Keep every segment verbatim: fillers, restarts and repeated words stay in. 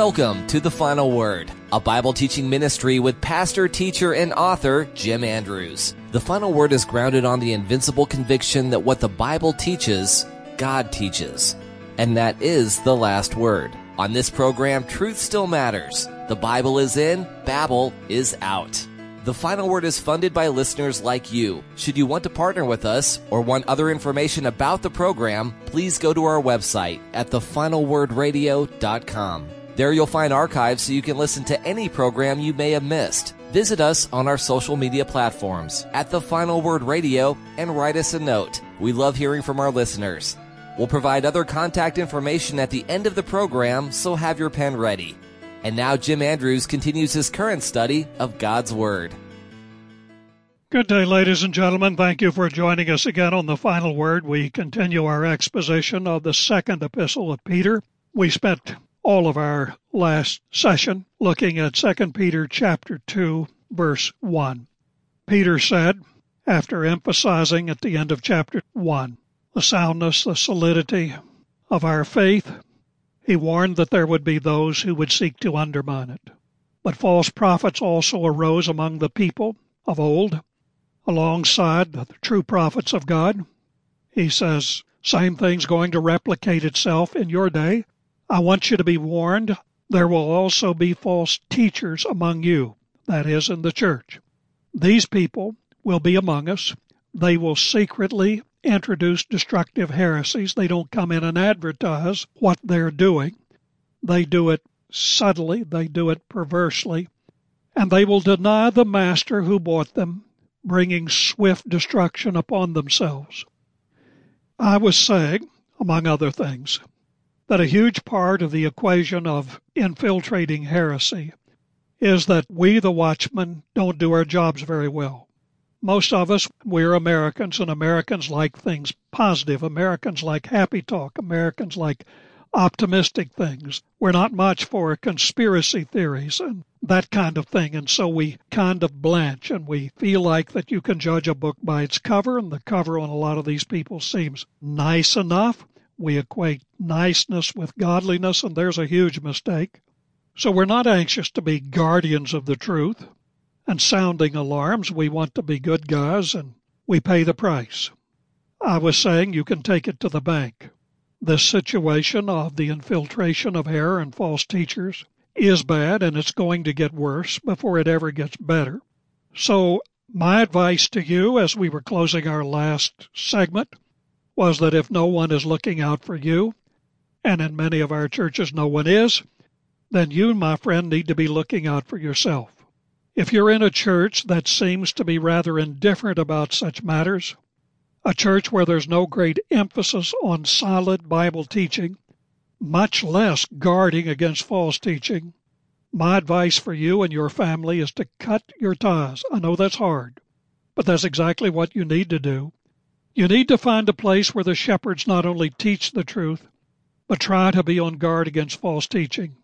Welcome to The Final Word, a Bible teaching ministry with pastor, teacher, and author Jim Andrews. The Final Word is grounded on the invincible conviction that what the Bible teaches, God teaches. And that is the last word. On this program, truth still matters. The Bible is in, Babel is out. The Final Word is funded by listeners like you. Should you want to partner with us or want other information about the program, please go to our website at the final word radio dot com. There you'll find archives so you can listen to any program you may have missed. Visit us on our social media platforms at The Final Word Radio and write us a note. We love hearing from our listeners. We'll provide other contact information at the end of the program, so have your pen ready. And now Jim Andrews continues his current study of God's Word. Good day, ladies and gentlemen. Thank you for joining us again on The Final Word. We continue our exposition of the second epistle of Peter. We spent all of our last session looking at Second Peter chapter two, verse one. Peter said, after emphasizing at the end of chapter one, the soundness, the solidity of our faith, he warned that there would be those who would seek to undermine it. But false prophets also arose among the people of old, alongside the true prophets of God. He says, same thing's going to replicate itself in your day. I want you to be warned. There will also be false teachers among you, that is, in the church. These people will be among us. They will secretly introduce destructive heresies. They don't come in and advertise what they're doing. They do it subtly. They do it perversely. And they will deny the master who bought them, bringing swift destruction upon themselves. I was saying, among other things, that a huge part of the equation of infiltrating heresy is that we, the watchmen, don't do our jobs very well. Most of us, we're Americans, and Americans like things positive. Americans like happy talk. Americans like optimistic things. We're not much for conspiracy theories and that kind of thing, and so we kind of blanch, and we feel like that you can judge a book by its cover, and the cover on a lot of these people seems nice enough. We equate niceness with godliness, and there's a huge mistake. So we're not anxious to be guardians of the truth and sounding alarms. We want to be good guys, and we pay the price. I was saying you can take it to the bank. This situation of the infiltration of error and false teachers is bad, and it's going to get worse before it ever gets better. So my advice to you as we were closing our last segment was that if no one is looking out for you, and in many of our churches no one is, then you, my friend, need to be looking out for yourself. If you're in a church that seems to be rather indifferent about such matters, a church where there's no great emphasis on solid Bible teaching, much less guarding against false teaching, my advice for you and your family is to cut your ties. I know that's hard, but that's exactly what you need to do. You need to find a place where the shepherds not only teach the truth, but try to be on guard against false teaching.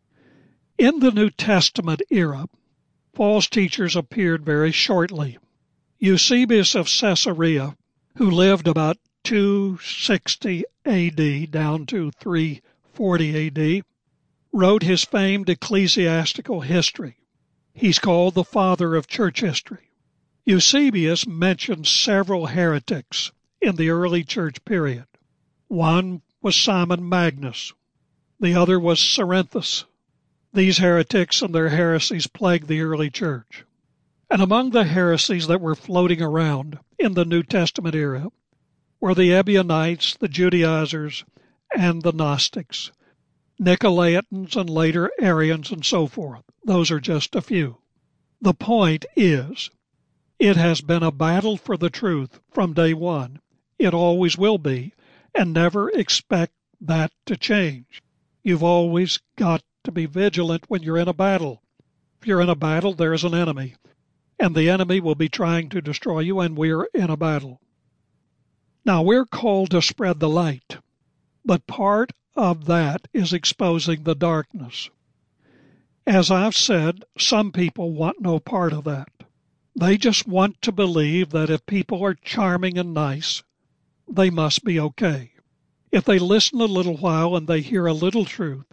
In the New Testament era, false teachers appeared very shortly. Eusebius of Caesarea, who lived about two sixty A D down to three forty A D, wrote his famed ecclesiastical history. He's called the father of church history. Eusebius mentions several heretics in the early church period. One was Simon Magus. The other was Cerinthus. These heretics and their heresies plagued the early church. And among the heresies that were floating around in the New Testament era were the Ebionites, the Judaizers, and the Gnostics, Nicolaitans, and later Arians, and so forth. Those are just a few. The point is, it has been a battle for the truth from day one. It always will be, and never expect that to change. You've always got to be vigilant when you're in a battle. If you're in a battle, there is an enemy, and the enemy will be trying to destroy you, and we're in a battle. Now, we're called to spread the light, but part of that is exposing the darkness. As I've said, some people want no part of that. They just want to believe that if people are charming and nice, they must be okay. If they listen a little while and they hear a little truth,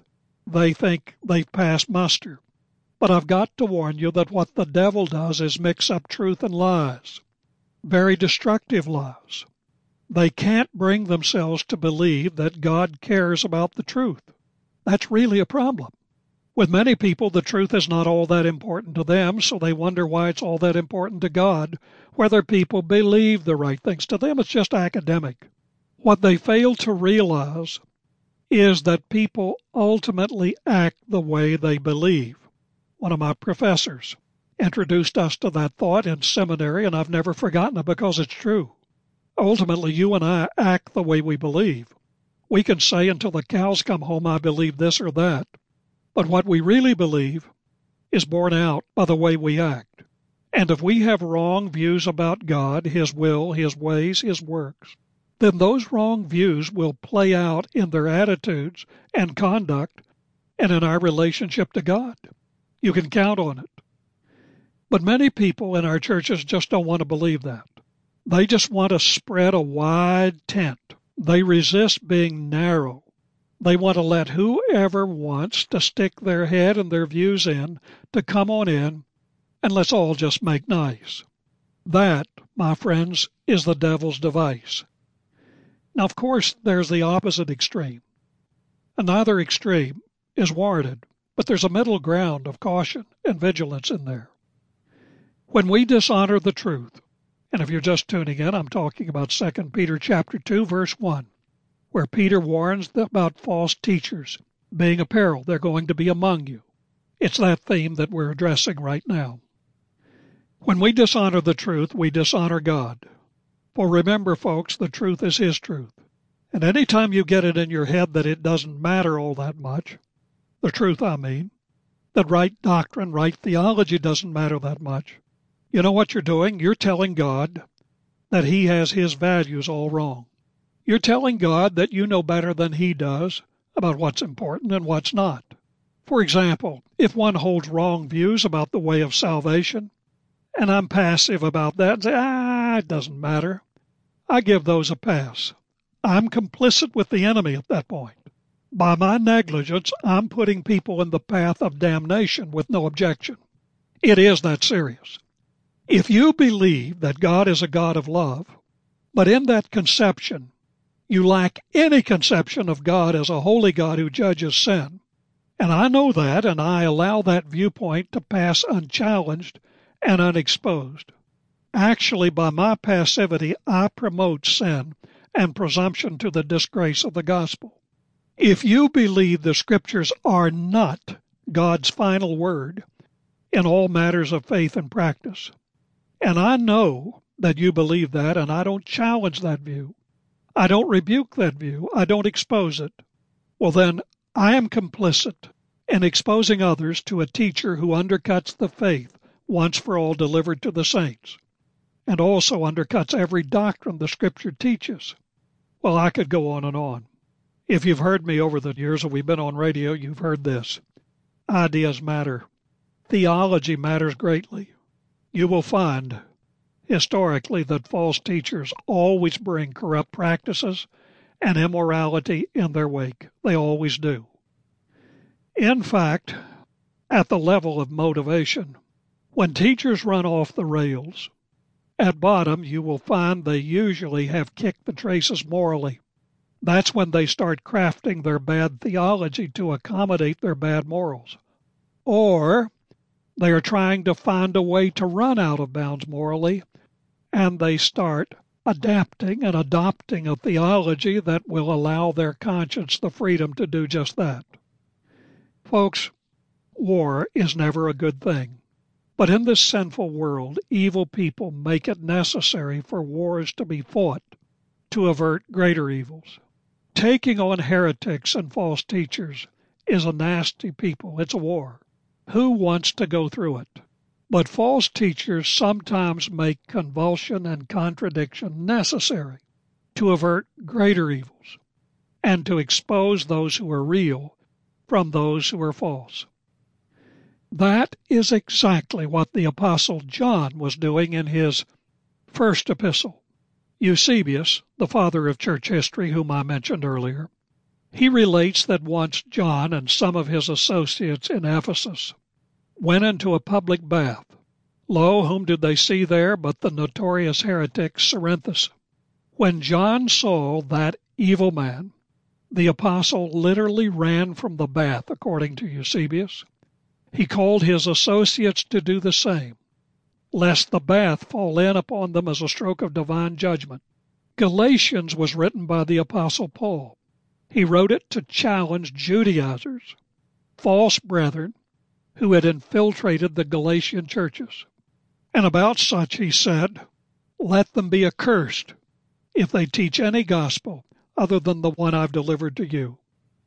They think they've passed muster. But I've got to warn you that what the devil does is mix up truth and lies, very destructive lies. They can't bring themselves to believe that God cares about the truth. That's really a problem. With many people, the truth is not all that important to them, so they wonder why it's all that important to God, whether people believe the right things. To them, it's just academic. What they fail to realize is that people ultimately act the way they believe. One of my professors introduced us to that thought in seminary, and I've never forgotten it because it's true. Ultimately, you and I act the way we believe. We can say until the cows come home, I believe this or that. But what we really believe is borne out by the way we act. And if we have wrong views about God, His will, His ways, His works, then those wrong views will play out in their attitudes and conduct and in our relationship to God. You can count on it. But many people in our churches just don't want to believe that. They just want to spread a wide tent. They resist being narrow. They want to let whoever wants to stick their head and their views in to come on in, and let's all just make nice. That, my friends, is the devil's device. Now, of course, there's the opposite extreme. And neither extreme is warranted, but there's a middle ground of caution and vigilance in there. When we dishonor the truth, and if you're just tuning in, I'm talking about Second Peter chapter two, verse one, where Peter warns about false teachers being a peril. They're going to be among you. It's that theme that we're addressing right now. When we dishonor the truth, we dishonor God. For remember, folks, the truth is His truth. And any time you get it in your head that it doesn't matter all that much, the truth I mean, that right doctrine, right theology doesn't matter that much, you know what you're doing? You're telling God that He has His values all wrong. You're telling God that you know better than He does about what's important and what's not. For example, if one holds wrong views about the way of salvation, and I'm passive about that and say, ah, it doesn't matter, I give those a pass. I'm complicit with the enemy at that point. By my negligence, I'm putting people in the path of damnation with no objection. It is that serious. If you believe that God is a God of love, but in that conception you lack any conception of God as a holy God who judges sin, and I know that, and I allow that viewpoint to pass unchallenged and unexposed. Actually, by my passivity, I promote sin and presumption to the disgrace of the gospel. If you believe the Scriptures are not God's final word in all matters of faith and practice, and I know that you believe that, and I don't challenge that view, I don't rebuke that view, I don't expose it, well then I am complicit in exposing others to a teacher who undercuts the faith once for all delivered to the saints, and also undercuts every doctrine the Scripture teaches. Well, I could go on and on. If you've heard me over the years that we've been on radio, you've heard this. Ideas matter. Theology matters greatly. You will find historically that false teachers always bring corrupt practices and immorality in their wake. They always do. In fact, at the level of motivation, when teachers run off the rails, at bottom you will find they usually have kicked the traces morally. That's when they start crafting their bad theology to accommodate their bad morals. Or they are trying to find a way to run out of bounds morally, and they start adapting and adopting a theology that will allow their conscience the freedom to do just that. Folks, war is never a good thing. But in this sinful world, evil people make it necessary for wars to be fought to avert greater evils. Taking on heretics and false teachers is a nasty people. It's a war. Who wants to go through it? But false teachers sometimes make convulsion and contradiction necessary to avert greater evils and to expose those who are real from those who are false. That is exactly what the Apostle John was doing in his first epistle. Eusebius, the father of church history, whom I mentioned earlier, He relates that once John and some of his associates in Ephesus went into a public bath. Lo, whom did they see there but the notorious heretic Cerinthus? When John saw that evil man, the apostle literally ran from the bath, according to Eusebius. He called his associates to do the same, lest the bath fall in upon them as a stroke of divine judgment. Galatians was written by the apostle Paul. He wrote it to challenge Judaizers, false brethren, who had infiltrated the Galatian churches. And about such he said, "Let them be accursed if they teach any gospel other than the one I've delivered to you."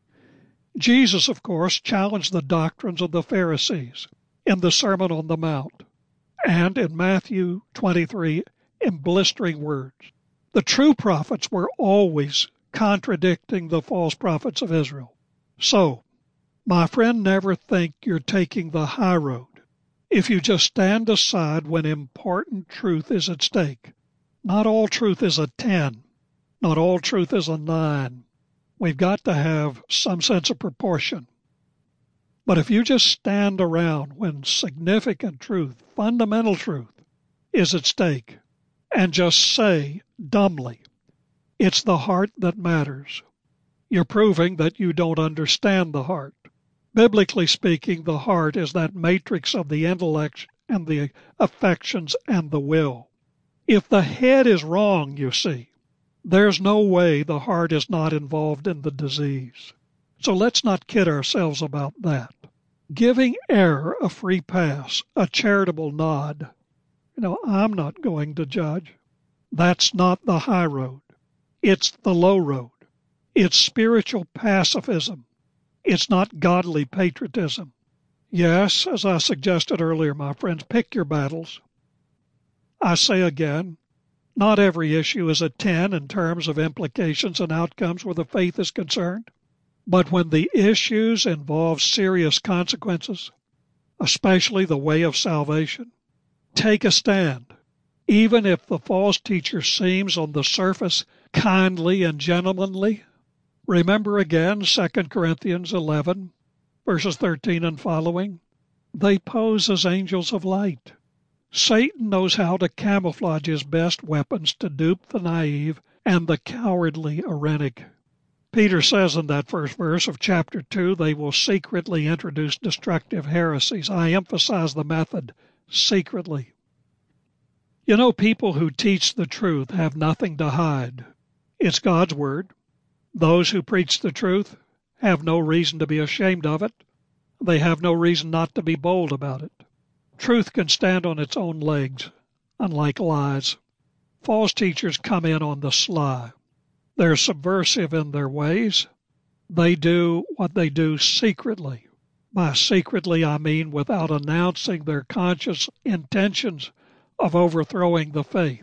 Jesus, of course, challenged the doctrines of the Pharisees in the Sermon on the Mount and in Matthew twenty-three in blistering words. The true prophets were always contradicting the false prophets of Israel. So, my friend, never think you're taking the high road if you just stand aside when important truth is at stake. Not all truth is a ten. Not all truth is a nine. We've got to have some sense of proportion. But if you just stand around when significant truth, fundamental truth, is at stake, and just say dumbly, "It's the heart that matters," you're proving that you don't understand the heart. Biblically speaking, the heart is that matrix of the intellect and the affections and the will. If the head is wrong, you see, there's no way the heart is not involved in the disease. So let's not kid ourselves about that. Giving error a free pass, a charitable nod. You know, I'm not going to judge. That's not the high road. It's the low road. It's spiritual pacifism. It's not godly patriotism. Yes, as I suggested earlier, my friends, pick your battles. I say again, not every issue is a ten in terms of implications and outcomes where the faith is concerned. But when the issues involve serious consequences, especially the way of salvation, take a stand. Even if the false teacher seems on the surface kindly and gentlemanly, remember again Second Corinthians eleven, verses thirteen and following. They pose as angels of light. Satan knows how to camouflage his best weapons to dupe the naive and the cowardly Irenic. Peter says in that first verse of chapter two, they will secretly introduce destructive heresies. I emphasize the method, secretly. You know, people who teach the truth have nothing to hide. It's God's word. Those who preach the truth have no reason to be ashamed of it. They have no reason not to be bold about it. Truth can stand on its own legs, unlike lies. False teachers come in on the sly. They're subversive in their ways. They do what they do secretly. By secretly, I mean without announcing their conscious intentions of overthrowing the faith.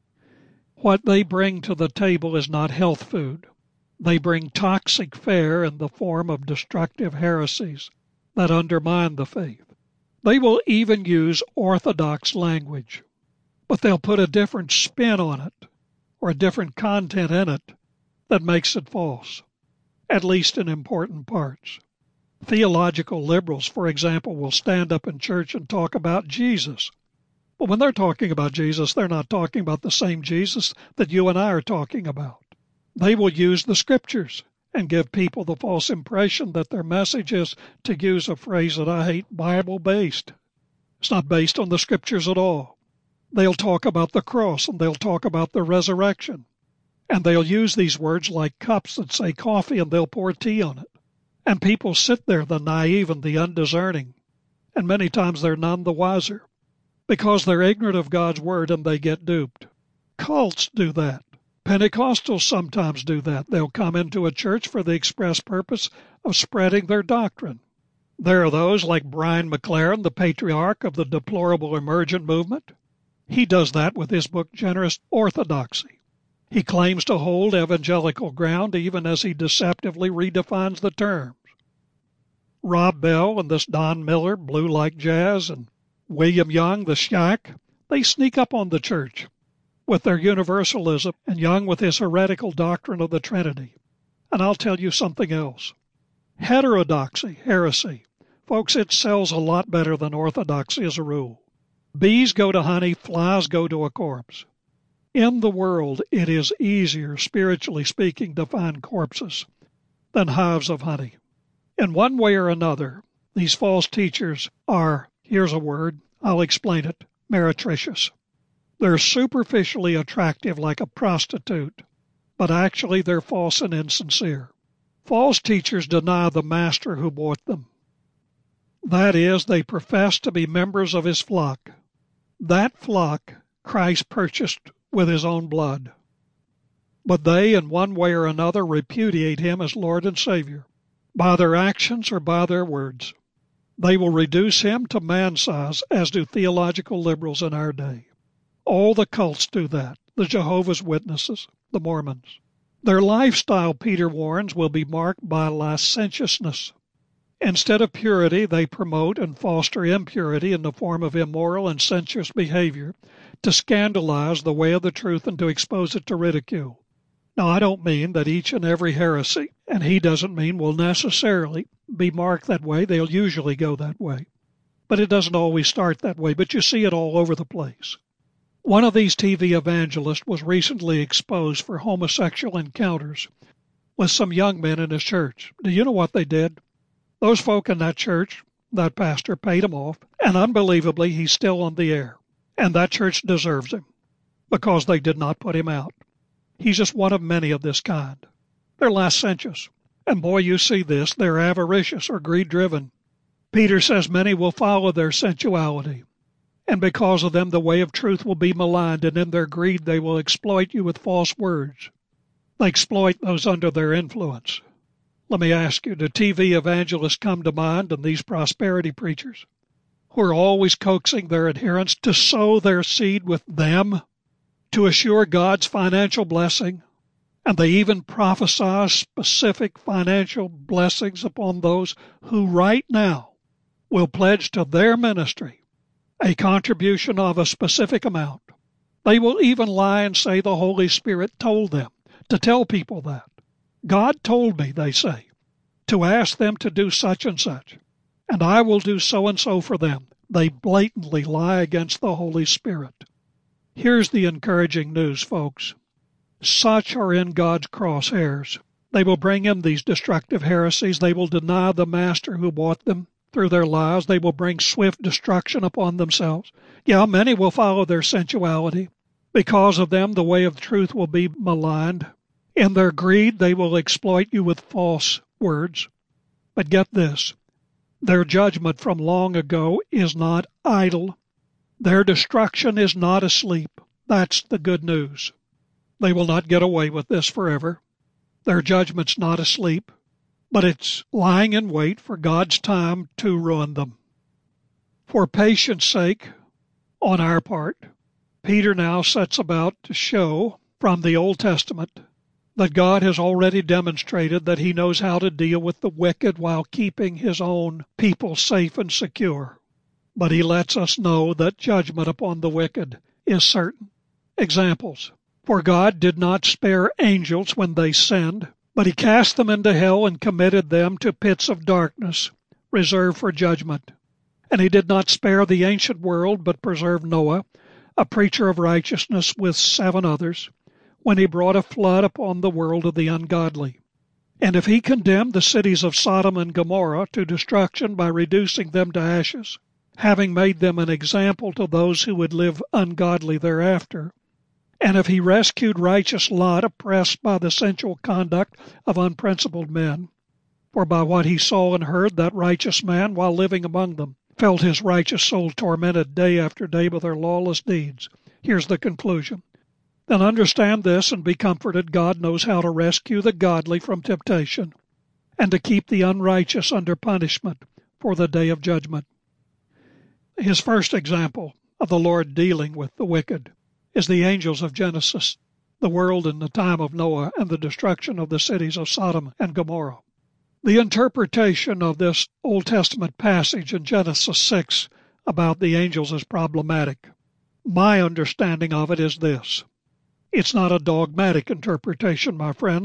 What they bring to the table is not health food. They bring toxic fare in the form of destructive heresies that undermine the faith. They will even use orthodox language, but they'll put a different spin on it or a different content in it that makes it false, at least in important parts. Theological liberals, for example, will stand up in church and talk about Jesus. But when they're talking about Jesus, they're not talking about the same Jesus that you and I are talking about. They will use the Scriptures and give people the false impression that their message is, to use a phrase that I hate, Bible-based. It's not based on the Scriptures at all. They'll talk about the cross and they'll talk about the resurrection. And they'll use these words like cups that say coffee and they'll pour tea on it. And people sit there, the naive and the undiscerning, and many times they're none the wiser because they're ignorant of God's Word and they get duped. Cults do that. Pentecostals sometimes do that. They'll come into a church for the express purpose of spreading their doctrine. There are those like Brian McLaren, the patriarch of the deplorable emergent movement. He does that with his book Generous Orthodoxy. He claims to hold evangelical ground even as he deceptively redefines the terms. Rob Bell and this Don Miller, Blue Like Jazz, and William Young, the Shack, they sneak up on the church with their universalism and Young with his heretical doctrine of the Trinity. And I'll tell you something else. Heterodoxy, heresy, folks, it sells a lot better than orthodoxy as a rule. Bees go to honey, flies go to a corpse. In the world, it is easier, spiritually speaking, to find corpses than hives of honey. In one way or another, these false teachers are, here's a word, I'll explain it, meretricious. They're superficially attractive like a prostitute, but actually they're false and insincere. False teachers deny the master who bought them. That is, they profess to be members of his flock. That flock Christ purchased with his own blood. But they, in one way or another, repudiate him as Lord and Savior, by their actions or by their words. They will reduce him to man-size, as do theological liberals in our day. All the cults do that, the Jehovah's Witnesses, the Mormons. Their lifestyle, Peter warns, will be marked by licentiousness. Instead of purity, they promote and foster impurity in the form of immoral and sensuous behavior to scandalize the way of the truth and to expose it to ridicule. Now, I don't mean that each and every heresy, and he doesn't mean will necessarily be marked that way. They'll usually go that way. But it doesn't always start that way, but you see it all over the place. One of these T V evangelists was recently exposed for homosexual encounters with some young men in his church. Do you know what they did? Those folk in that church, that pastor, paid him off, and unbelievably, he's still on the air. And that church deserves him, because they did not put him out. He's just one of many of this kind. They're licentious. And boy, you see this, they're avaricious or greed-driven. Peter says many will follow their sensuality. And because of them, the way of truth will be maligned, and in their greed they will exploit you with false words. They exploit those under their influence. Let me ask you, do T V evangelists come to mind, and these prosperity preachers, who are always coaxing their adherents to sow their seed with them, to assure God's financial blessing, and they even prophesy specific financial blessings upon those who right now will pledge to their ministry a contribution of a specific amount. They will even lie and say the Holy Spirit told them to tell people that. God told me, they say, to ask them to do such and such, and I will do so and so for them. They blatantly lie against the Holy Spirit. Here's the encouraging news, folks. Such are in God's crosshairs. They will bring him these destructive heresies. They will deny the master who bought them through their lives. They will bring swift destruction upon themselves. Yeah, many will follow their sensuality. Because of them, the way of truth will be maligned. In their greed, they will exploit you with false words. But get this, their judgment from long ago is not idle. Their destruction is not asleep. That's the good news. They will not get away with this forever. Their judgment's not asleep, but it's lying in wait for God's time to ruin them. For patience' sake, on our part, Peter now sets about to show from the Old Testament that God has already demonstrated that he knows how to deal with the wicked while keeping his own people safe and secure. But he lets us know that judgment upon the wicked is certain. Examples. For God did not spare angels when they sinned, but he cast them into hell and committed them to pits of darkness, reserved for judgment. And he did not spare the ancient world, but preserved Noah, a preacher of righteousness, with seven others, when he brought a flood upon the world of the ungodly. And if he condemned the cities of Sodom and Gomorrah to destruction by reducing them to ashes, having made them an example to those who would live ungodly thereafter, and if he rescued righteous Lot, oppressed by the sensual conduct of unprincipled men, for by what he saw and heard, that righteous man, while living among them, felt his righteous soul tormented day after day by their lawless deeds. Here's the conclusion. Then understand this and be comforted. God knows how to rescue the godly from temptation and to keep the unrighteous under punishment for the day of judgment. His first example of the Lord dealing with the wicked is the angels of Genesis, the world in the time of Noah, and the destruction of the cities of Sodom and Gomorrah. The interpretation of this Old Testament passage in Genesis six about the angels is problematic. My understanding of it is this. It's not a dogmatic interpretation, my friends.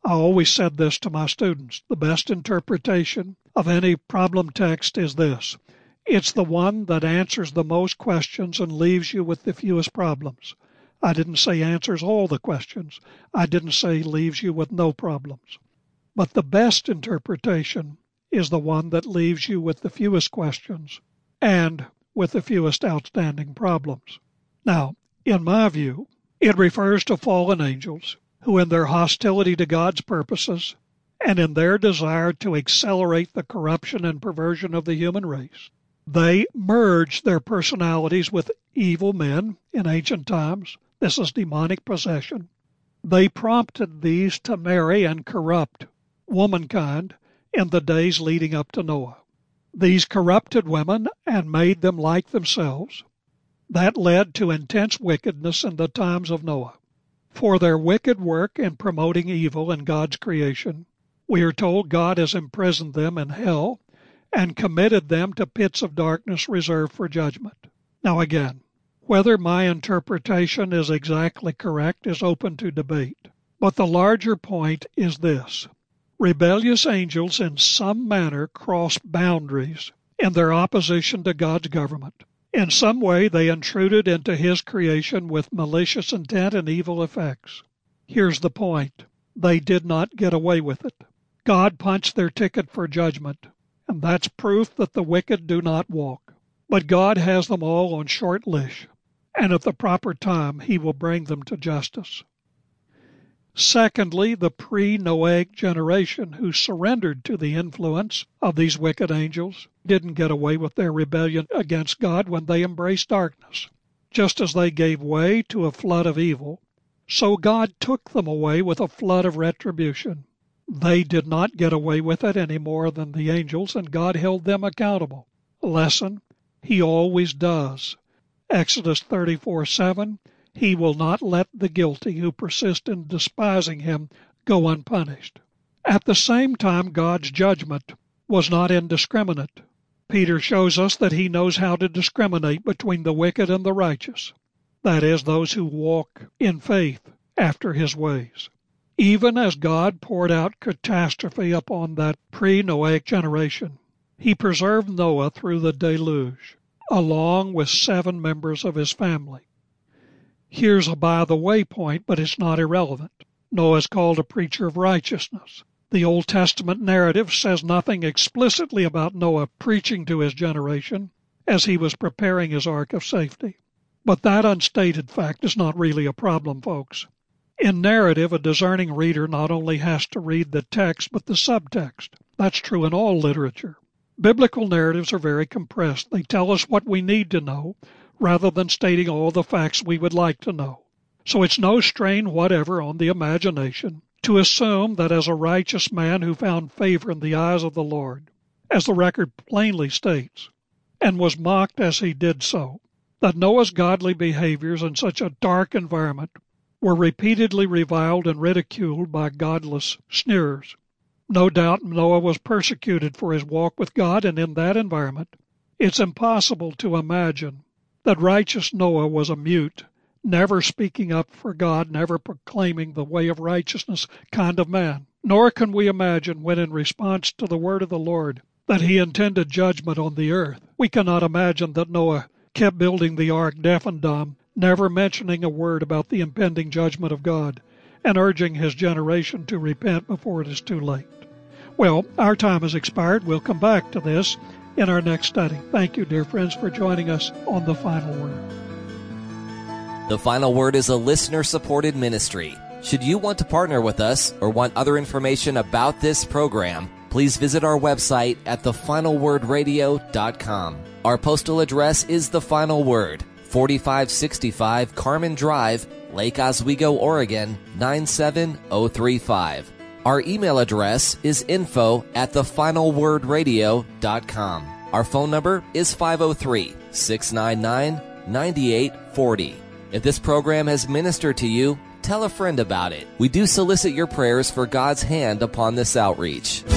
I always said this to my students. The best interpretation of any problem text is this. It's the one that answers the most questions and leaves you with the fewest problems. I didn't say answers all the questions. I didn't say leaves you with no problems. But the best interpretation is the one that leaves you with the fewest questions and with the fewest outstanding problems. Now, in my view, it refers to fallen angels who, in their hostility to God's purposes and in their desire to accelerate the corruption and perversion of the human race, they merged their personalities with evil men in ancient times. This is demonic possession. They prompted these to marry and corrupt womankind in the days leading up to Noah. These corrupted women and made them like themselves. That led to intense wickedness in the times of Noah. For their wicked work in promoting evil in God's creation, we are told God has imprisoned them in hell and committed them to pits of darkness reserved for judgment. Now again, whether my interpretation is exactly correct is open to debate. But the larger point is this. Rebellious angels in some manner crossed boundaries in their opposition to God's government. In some way they intruded into His creation with malicious intent and evil effects. Here's the point. They did not get away with it. God punched their ticket for judgment, and that's proof that the wicked do not walk. But God has them all on short leash, and at the proper time He will bring them to justice. Secondly, the pre-Noahic generation who surrendered to the influence of these wicked angels didn't get away with their rebellion against God when they embraced darkness. Just as they gave way to a flood of evil, so God took them away with a flood of retribution. They did not get away with it any more than the angels, and God held them accountable. Lesson, He always does. Exodus thirty-four seven, He will not let the guilty who persist in despising Him go unpunished. At the same time, God's judgment was not indiscriminate. Peter shows us that He knows how to discriminate between the wicked and the righteous, that is, those who walk in faith after His ways. Even as God poured out catastrophe upon that pre-Noahic generation, He preserved Noah through the deluge, along with seven members of his family. Here's a by-the-way point, but it's not irrelevant. Noah is called a preacher of righteousness. The Old Testament narrative says nothing explicitly about Noah preaching to his generation as he was preparing his ark of safety. But that unstated fact is not really a problem, folks. In narrative, a discerning reader not only has to read the text, but the subtext. That's true in all literature. Biblical narratives are very compressed. They tell us what we need to know, rather than stating all the facts we would like to know. So it's no strain whatever on the imagination to assume that as a righteous man who found favor in the eyes of the Lord, as the record plainly states, and was mocked as he did so, that Noah's godly behaviors in such a dark environment were repeatedly reviled and ridiculed by godless sneerers. No doubt Noah was persecuted for his walk with God, and in that environment, it's impossible to imagine that righteous Noah was a mute, never speaking up for God, never proclaiming the way of righteousness kind of man. Nor can we imagine when, in response to the word of the Lord, that He intended judgment on the earth. We cannot imagine that Noah kept building the ark deaf and dumb, never mentioning a word about the impending judgment of God, and urging his generation to repent before it is too late. Well, our time has expired. We'll come back to this in our next study. Thank you, dear friends, for joining us on The Final Word. The Final Word is a listener-supported ministry. Should you want to partner with us or want other information about this program, please visit our website at the final word radio dot com. Our postal address is The Final Word, forty-five sixty-five Carmen Drive, Lake Oswego, Oregon, nine seven zero three five. Our email address is info at the final word radio dot com. Our phone number is five oh three, six nine nine, nine eight four oh. If this program has ministered to you, tell a friend about it. We do solicit your prayers for God's hand upon this outreach.